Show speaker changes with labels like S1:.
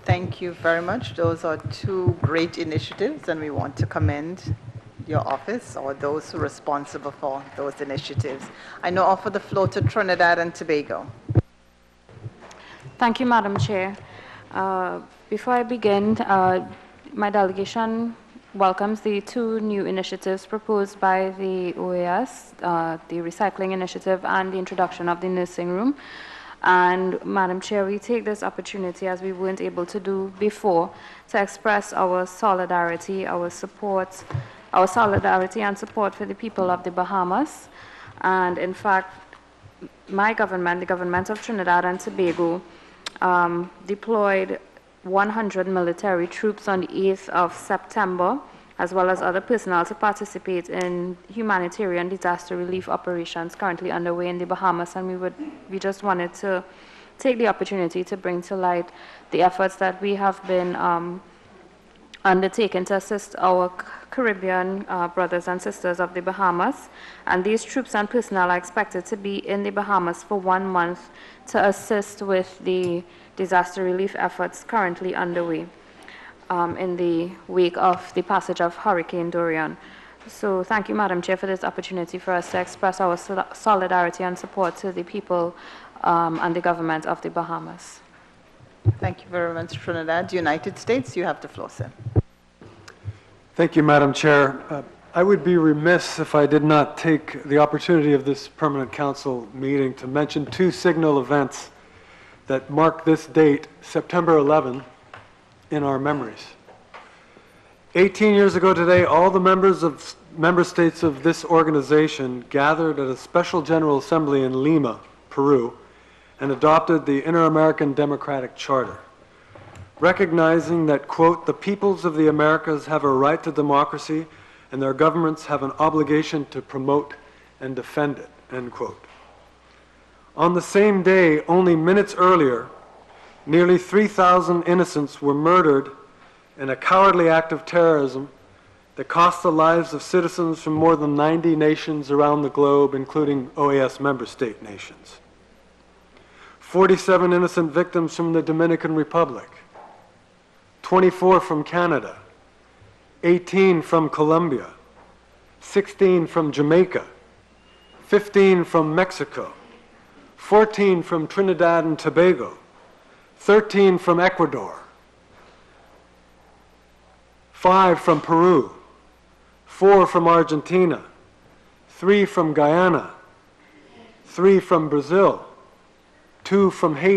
S1: Thank you very much. Those are two great initiatives, and we want to commend your office or those who are responsible for those initiatives. I now offer the floor to Trinidad and Tobago.
S2: Thank you, Madam Chair. Before I begin, my delegation welcomes the two new initiatives proposed by the OAS, the recycling initiative and the introduction of the nursing room. And Madam Chair, we take this opportunity, as we weren't able to do before, to express our solidarity, our solidarity and support for the people of the Bahamas. And in fact, my government, the government of Trinidad and Tobago, deployed 100 military troops on the 8th of September, as well as other personnel, to participate in humanitarian disaster relief operations currently underway in the Bahamas. And we just wanted to take the opportunity to bring to light the efforts that we have been undertaken to assist our Caribbean brothers and sisters of the Bahamas. And these troops and personnel are expected to be in the Bahamas for 1 month to assist with the disaster relief efforts currently underway in the wake of the passage of Hurricane Dorian. So thank you, Madam Chair, for this opportunity for us to express our solidarity and support to the people and the government of the Bahamas.
S1: Thank you very much, Trinidad. United States, you have the floor, sir.
S3: Thank you, Madam Chair. I would be remiss if I did not take the opportunity of this Permanent Council meeting to mention two signal events that mark this date, September 11, in our memories. 18 years ago today, all the member states of this organization gathered at a special General Assembly in Lima, Peru, and adopted the Inter-American Democratic Charter, recognizing that, quote, the peoples of the Americas have a right to democracy and their governments have an obligation to promote and defend it, end quote. On the same day, only minutes earlier, nearly 3,000 innocents were murdered in a cowardly act of terrorism that cost the lives of citizens from more than 90 nations around the globe, including OAS member state nations. 47 innocent victims from the Dominican Republic, 24 from Canada, 18 from Colombia, 16 from Jamaica, 15 from Mexico, 14 from Trinidad and Tobago, 13 from Ecuador, 5 from Peru, 4 from Argentina, 3 from Guyana, 3 from Brazil, 2 from Haiti,